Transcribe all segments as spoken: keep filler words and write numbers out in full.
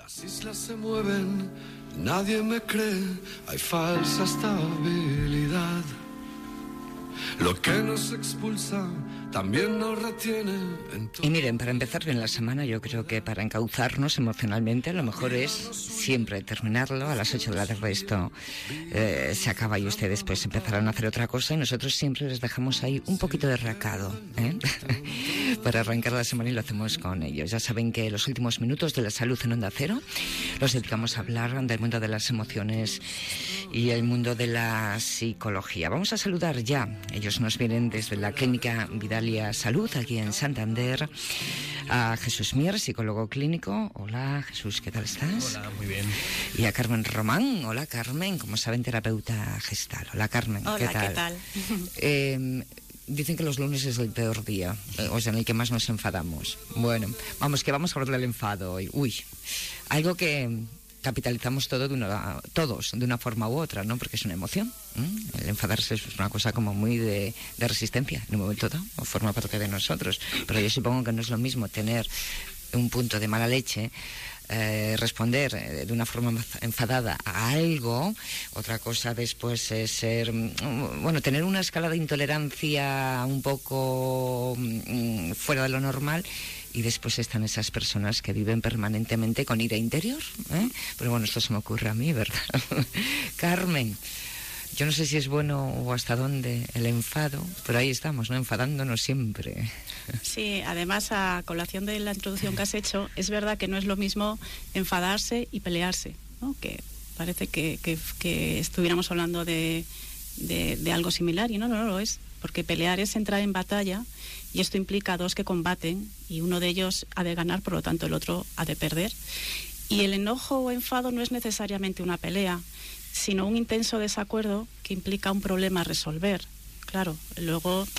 Las islas se mueven, nadie me cree, hay falsa estabilidad. Lo que nos expulsa también nos retiene. Y miren, para empezar bien la semana, yo creo que para encauzarnos emocionalmente, lo mejor es siempre terminarlo. A las ocho de la tarde esto eh, se acaba y ustedes pues empezarán a hacer otra cosa, y nosotros siempre les dejamos ahí un poquito de recado, ¿eh? para arrancar la semana, y lo hacemos con ellos. Ya saben que los últimos minutos de la salud en Onda Cero los dedicamos a hablar del mundo de las emociones y el mundo de la psicología. Vamos a saludar ya. Ellos nos vienen desde la Clínica Vidalia Salud, aquí en Santander, a Jesús Mier, psicólogo clínico. Hola, Jesús, ¿qué tal estás? Hola, muy bien. Y a Carmen Román. Hola, Carmen, como saben, terapeuta gestal. Hola, Carmen, Hola, ¿qué tal? ¿qué tal? Eh, dicen que los lunes es el peor día, o sea, en el que más nos enfadamos. Bueno, vamos, que vamos a hablar del enfado hoy. Uy, algo que capitalizamos todo de una, todos de una forma u otra, ¿no? Porque es una emoción. ¿eh? El enfadarse es una cosa como muy de, de resistencia en un momento dado, o forma parte de nosotros. Pero yo supongo que no es lo mismo tener un punto de mala leche, eh, responder eh, de una forma enfadada a algo. Otra cosa después es ser, bueno, tener una escala de intolerancia un poco mm, fuera de lo normal. Y después están esas personas que viven permanentemente con ira interior, ¿eh? Pero bueno, esto se me ocurre a mí, ¿verdad? Carmen, yo no sé si es bueno o hasta dónde el enfado, pero ahí estamos, ¿no? Enfadándonos siempre. Sí, además, a colación de la introducción que has hecho, es verdad que no es lo mismo enfadarse y pelearse, ¿no? Que parece que, que, que estuviéramos hablando de, de, de algo similar, y no, no, no lo es. Porque pelear es entrar en batalla, y esto implica a dos que combaten, y uno de ellos ha de ganar, por lo tanto el otro ha de perder. Y el enojo o enfado no es necesariamente una pelea, sino un intenso desacuerdo que implica un problema a resolver. Claro, luego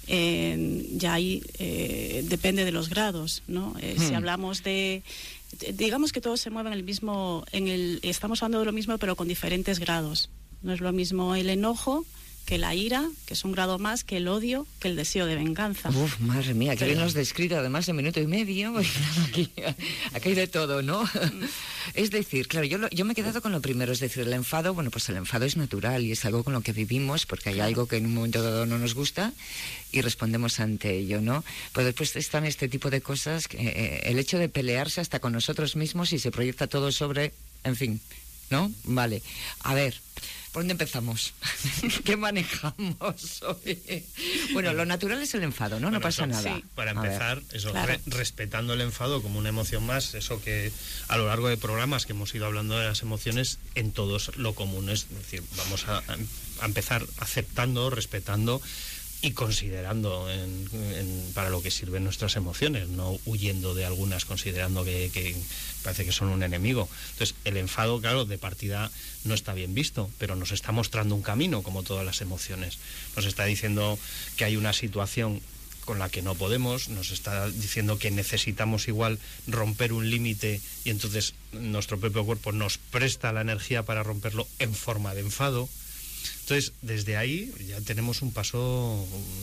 eh, ya ahí eh, depende de los grados, ¿no? Eh, hmm. Si hablamos de, digamos que todos se mueven en el mismo, en el, estamos hablando de lo mismo, pero con diferentes grados. No es lo mismo el enojo que la ira, que es un grado más, que el odio, que el deseo de venganza. Uf, madre mía, que bien lo has descrito, además en minuto y medio. Aquí, aquí hay de todo, ¿no? Mm. Es decir, claro, yo, lo, yo me he quedado con lo primero, es decir, el enfado, bueno, pues el enfado es natural y es algo con lo que vivimos, porque hay claro. algo que en un momento dado no nos gusta y respondemos ante ello, ¿no? Pero después están este tipo de cosas, que, eh, el hecho de pelearse hasta con nosotros mismos y se proyecta todo sobre, en fin, ¿no? Vale, a ver, ¿por dónde empezamos? ¿Qué manejamos hoy? Bueno, lo natural es el enfado, ¿no? Bueno, no pasa eso, nada. Sí. Para empezar, eso, claro. re- respetando el enfado como una emoción más, eso que a lo largo de programas que hemos ido hablando de las emociones, en todos lo común es decir, vamos a, a empezar aceptando, respetando y considerando en, en, para lo que sirven nuestras emociones, no huyendo de algunas, considerando que, que parece que son un enemigo. Entonces, el enfado, claro, de partida no está bien visto, pero nos está mostrando un camino, como todas las emociones. Nos está diciendo que hay una situación con la que no podemos, nos está diciendo que necesitamos igual romper un límite, y entonces nuestro propio cuerpo nos presta la energía para romperlo en forma de enfado. Entonces, desde ahí ya tenemos un paso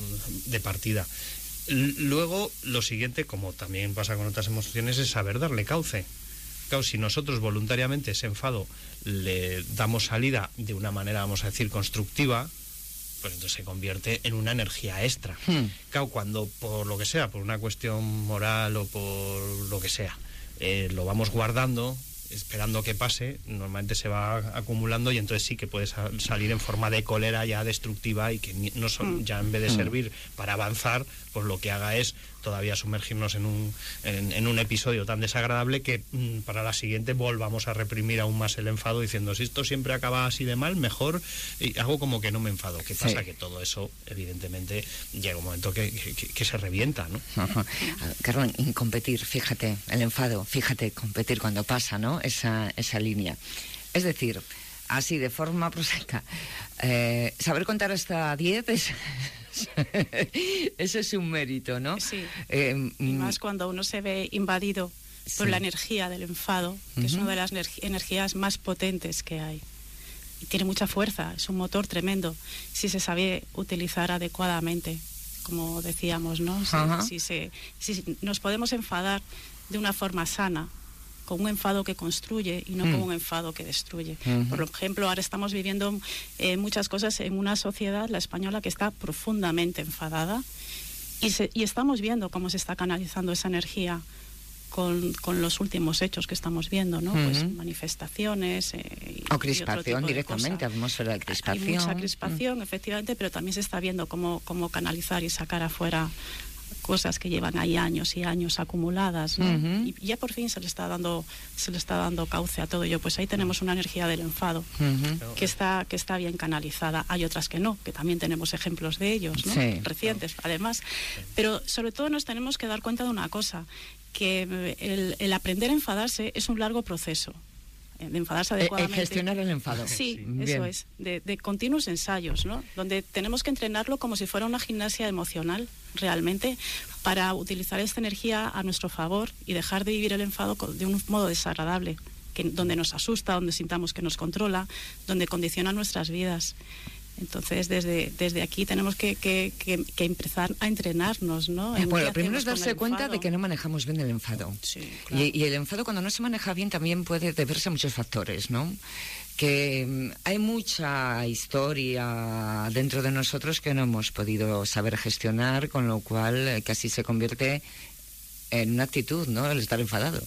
de partida. Luego, lo siguiente, como también pasa con otras emociones, es saber darle cauce. Claro, si nosotros voluntariamente ese enfado le damos salida de una manera, vamos a decir, constructiva, pues entonces se convierte en una energía extra. Hmm. Claro, cuando por lo que sea, por una cuestión moral o por lo que sea, eh, lo vamos guardando, esperando que pase, normalmente se va acumulando, y entonces sí que puede sal- salir en forma de cólera ya destructiva, y que ni, no son, ya en vez de servir para avanzar, pues lo que haga es todavía sumergirnos en un, en, en un episodio tan desagradable que mmm, para la siguiente volvamos a reprimir aún más el enfado, diciendo, si esto siempre acaba así de mal, mejor y hago como que no me enfado. ¿Qué pasa? Sí. Que todo eso, evidentemente, llega un momento que, que, que se revienta, ¿no? Ajá. Carmen, competir, fíjate, el enfado, fíjate, competir cuando pasa, ¿no? Esa, esa línea. Es decir, así de forma prosaica, eh, saber contar hasta diez es... Eso es un mérito, ¿no? Sí. Eh, y más cuando uno se ve invadido sí. por la energía del enfado, que uh-huh. es una de las energ- energías más potentes que hay. Y tiene mucha fuerza, es un motor tremendo, si se sabe utilizar adecuadamente, como decíamos, ¿no? Si, uh-huh. si, se, si nos podemos enfadar de una forma sana, con un enfado que construye y no mm. con un enfado que destruye. Mm-hmm. Por ejemplo, ahora estamos viviendo eh, muchas cosas en una sociedad, la española, que está profundamente enfadada y, se, y estamos viendo cómo se está canalizando esa energía Con, con los últimos hechos que estamos viendo, ¿no? Uh-huh. Pues manifestaciones eh, o crispación directamente, atmósfera de crispación. Hay mucha crispación, uh-huh. efectivamente, pero también se está viendo cómo, cómo canalizar y sacar afuera cosas que llevan ahí años y años acumuladas, ¿no? Uh-huh. Y ya por fin se le está dando se le está dando cauce a todo ello. Pues ahí tenemos una energía del enfado uh-huh. que está que está bien canalizada. Hay otras que no, que también tenemos ejemplos de ellos, ¿no? Sí. Recientes, además. Pero sobre todo nos tenemos que dar cuenta de una cosa, que el, el aprender a enfadarse es un largo proceso. De enfadarse adecuadamente. El gestionar el enfado. Sí, sí. Eso Bien. es. De, de continuos ensayos, ¿no? Donde tenemos que entrenarlo como si fuera una gimnasia emocional, realmente, para utilizar esta energía a nuestro favor y dejar de vivir el enfado de un modo desagradable, que, donde nos asusta, donde sintamos que nos controla, donde condiciona nuestras vidas. Entonces, desde, desde aquí tenemos que, que, que, que empezar a entrenarnos, ¿no? Eh, bueno, primero es darse cuenta de que no manejamos bien el enfado. Sí, claro. y, y el enfado, cuando no se maneja bien, también puede deberse a muchos factores, ¿no? Que um, hay mucha historia dentro de nosotros que no hemos podido saber gestionar, con lo cual eh, casi se convierte en una actitud, ¿no? El estar enfadado.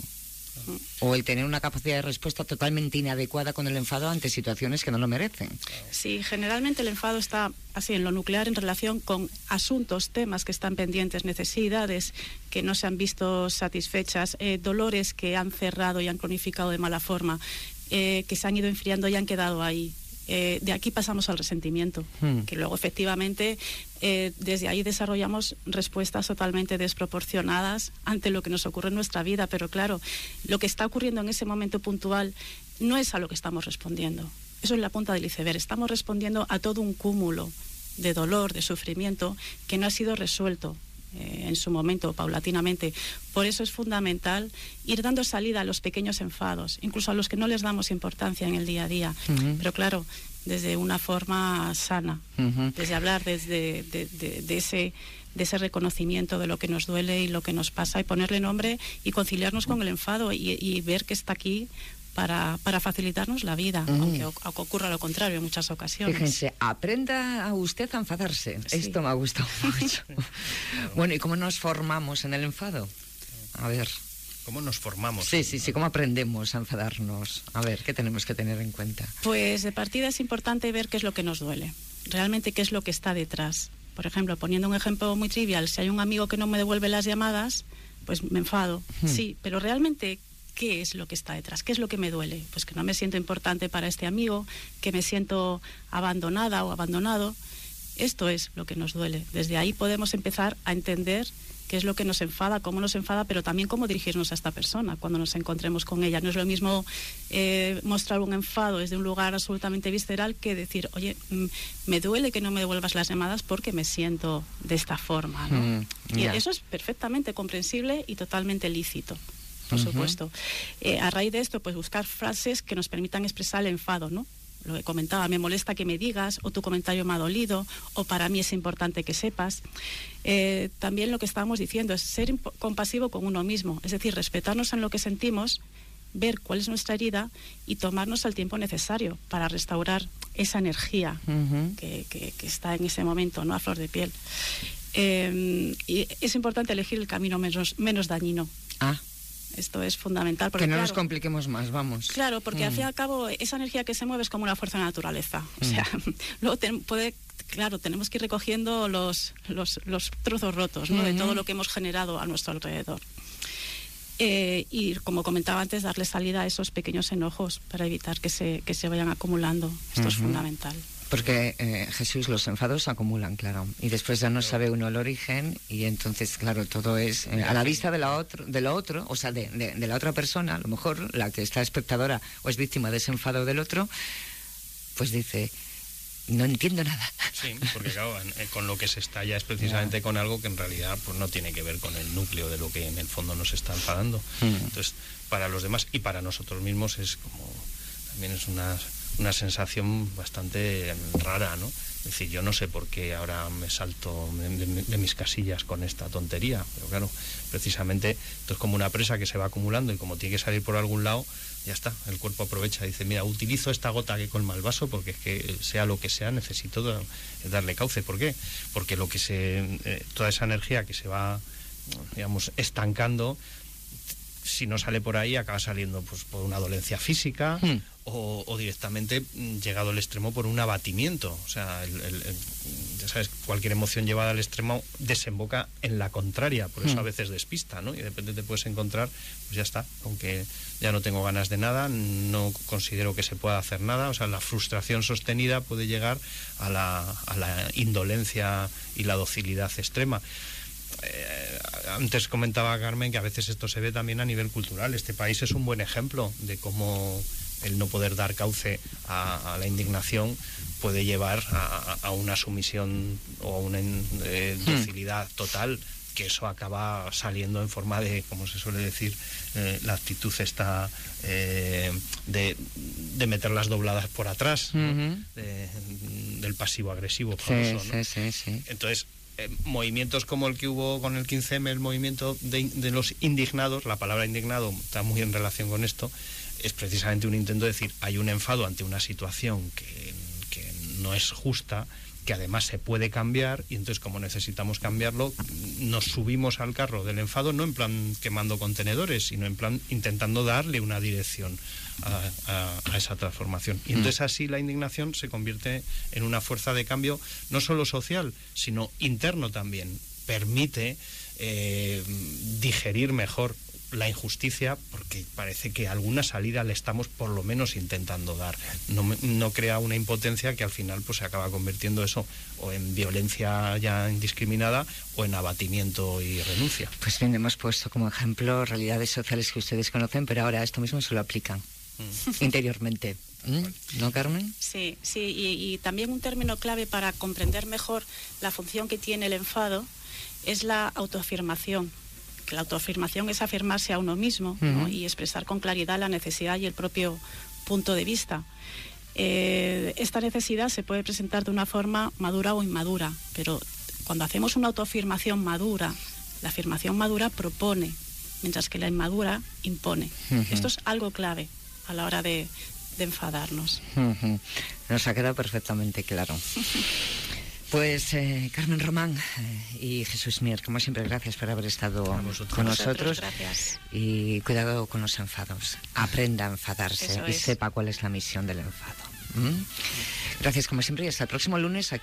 O el tener una capacidad de respuesta totalmente inadecuada con el enfado ante situaciones que no lo merecen. Sí, generalmente el enfado está así en lo nuclear en relación con asuntos, temas que están pendientes, necesidades que no se han visto satisfechas, eh, dolores que han cerrado y han cronificado de mala forma, eh, que se han ido enfriando y han quedado ahí. Eh, de aquí pasamos al resentimiento, hmm. que luego efectivamente eh, desde ahí desarrollamos respuestas totalmente desproporcionadas ante lo que nos ocurre en nuestra vida, pero claro, lo que está ocurriendo en ese momento puntual no es a lo que estamos respondiendo. Eso es la punta del iceberg. Estamos respondiendo a todo un cúmulo de dolor, de sufrimiento que no ha sido resuelto eh, en su momento, paulatinamente. Por eso es fundamental ir dando salida a los pequeños enfados, incluso a los que no les damos importancia en el día a día. Uh-huh. Pero claro, desde una forma sana, uh-huh. desde hablar desde de, de, de ese de ese reconocimiento de lo que nos duele y lo que nos pasa, y ponerle nombre y conciliarnos con el enfado y, y ver que está aquí para, para facilitarnos la vida, mm. aunque, aunque ocurra lo contrario en muchas ocasiones. Fíjense, aprenda a usted a enfadarse. Sí. Esto me ha gustado mucho. Bueno, ¿y cómo nos formamos en el enfado? A ver. ¿Cómo nos formamos? Sí, sí, sí, ¿cómo aprendemos a enfadarnos? A ver, ¿qué tenemos que tener en cuenta? Pues de partida es importante ver qué es lo que nos duele, realmente qué es lo que está detrás. Por ejemplo, poniendo un ejemplo muy trivial, si hay un amigo que no me devuelve las llamadas, pues me enfado. Hmm. Sí, pero realmente, ¿qué es lo que está detrás? ¿Qué es lo que me duele? Pues que no me siento importante para este amigo, que me siento abandonada o abandonado. Esto es lo que nos duele. Desde ahí podemos empezar a entender qué es lo que nos enfada, cómo nos enfada, pero también cómo dirigirnos a esta persona cuando nos encontremos con ella. No es lo mismo eh, mostrar un enfado desde un lugar absolutamente visceral que decir, oye, me duele que no me devuelvas las llamadas porque me siento de esta forma, ¿no? Mm, yeah. Y eso es perfectamente comprensible y totalmente lícito, por uh-huh. supuesto. Eh, a raíz de esto, pues buscar frases que nos permitan expresar el enfado, ¿no? Lo que comentaba, me molesta que me digas, o tu comentario me ha dolido, o para mí es importante que sepas. Eh, también lo que estábamos diciendo es ser imp- compasivo con uno mismo, es decir, respetarnos en lo que sentimos, ver cuál es nuestra herida y tomarnos el tiempo necesario para restaurar esa energía uh-huh. que, que, que está en ese momento, ¿no? A flor de piel. Eh, y es importante elegir el camino menos, menos dañiño. Ah. Esto es fundamental. Porque, que no claro, nos compliquemos más, vamos. Claro, porque mm. al fin y al cabo esa energía que se mueve es como una fuerza de la naturaleza. Mm. O sea, luego ten, puede, claro, tenemos que ir recogiendo los, los, los trozos rotos, ¿no? Mm-hmm. de todo lo que hemos generado a nuestro alrededor. Eh, y como comentaba antes, darle salida a esos pequeños enojos para evitar que se, que se vayan acumulando. Esto mm-hmm. es fundamental. Porque, eh, Jesús, los enfados se acumulan, claro, y después ya no sabe uno el origen, y entonces, claro, todo es eh, a la vista de, la otro, de lo otro, o sea, de, de, de la otra persona, a lo mejor la que está espectadora o es víctima de ese enfado del otro, pues dice, no entiendo nada. Sí, porque claro, con lo que se estalla es precisamente yeah. con algo que en realidad pues no tiene que ver con el núcleo de lo que en el fondo nos está enfadando. Mm. Entonces, para los demás y para nosotros mismos es como, también es una... una sensación bastante rara, ¿no? Es decir, yo no sé por qué ahora me salto de, de, de mis casillas con esta tontería, pero claro, precisamente esto es como una presa que se va acumulando y como tiene que salir por algún lado, ya está, el cuerpo aprovecha y dice, mira, utilizo esta gota que colma el vaso porque es que sea lo que sea, necesito da, darle cauce. ¿Por qué? Porque lo que se, eh, toda esa energía que se va, digamos, estancando, si no sale por ahí, acaba saliendo pues por una dolencia física mm. o, o directamente llegado al extremo por un abatimiento. O sea, el, el, el, ya sabes, cualquier emoción llevada al extremo desemboca en la contraria, por eso mm. a veces despista, ¿no? Y de repente te puedes encontrar, pues ya está, con que ya no tengo ganas de nada, no considero que se pueda hacer nada. O sea, la frustración sostenida puede llegar a la, a la indolencia y la docilidad extrema. Eh, antes comentaba Carmen que a veces esto se ve también a nivel cultural. Este país es un buen ejemplo de cómo el no poder dar cauce a, a la indignación puede llevar a, a una sumisión o a una eh, docilidad total, que eso acaba saliendo en forma de, como se suele decir, eh, la actitud esta eh, de, de meter las dobladas por atrás, ¿no? Uh-huh. de, del pasivo agresivo famoso, sí, ¿no? sí, sí, sí. Entonces, Eh, movimientos como el que hubo con el quince eme, el movimiento de, de los indignados, la palabra indignado está muy en relación con esto, es precisamente un intento de decir, hay un enfado ante una situación que, que no es justa, que además se puede cambiar, y entonces como necesitamos cambiarlo, nos subimos al carro del enfado, no en plan quemando contenedores, sino en plan intentando darle una dirección a, a, a esa transformación. Y entonces así la indignación se convierte en una fuerza de cambio, no solo social, sino interno también. Permite eh, digerir mejor la injusticia, porque parece que alguna salida le estamos por lo menos intentando dar. No, no crea una impotencia que al final pues se acaba convirtiendo eso o en violencia ya indiscriminada o en abatimiento y renuncia. Pues bien, hemos puesto como ejemplo realidades sociales que ustedes conocen, pero ahora esto mismo se lo aplican mm. interiormente. ¿Mm? ¿No, Carmen? Sí, sí, y, y también un término clave para comprender mejor la función que tiene el enfado es la autoafirmación. La autoafirmación es afirmarse a uno mismo, uh-huh. ¿no? Y expresar con claridad la necesidad y el propio punto de vista. Eh, esta necesidad se puede presentar de una forma madura o inmadura, pero cuando hacemos una autoafirmación madura, la afirmación madura propone, mientras que la inmadura impone. Uh-huh. Esto es algo clave a la hora de, de enfadarnos. Uh-huh. Nos ha quedado perfectamente claro. Pues eh, Carmen Román eh, y Jesús Mier, como siempre, gracias por haber estado con nosotros. nosotros gracias. Y cuidado con los enfados. Aprenda a enfadarse Eso y es. sepa cuál es la misión del enfado. ¿Mm? Gracias como siempre y hasta el próximo lunes.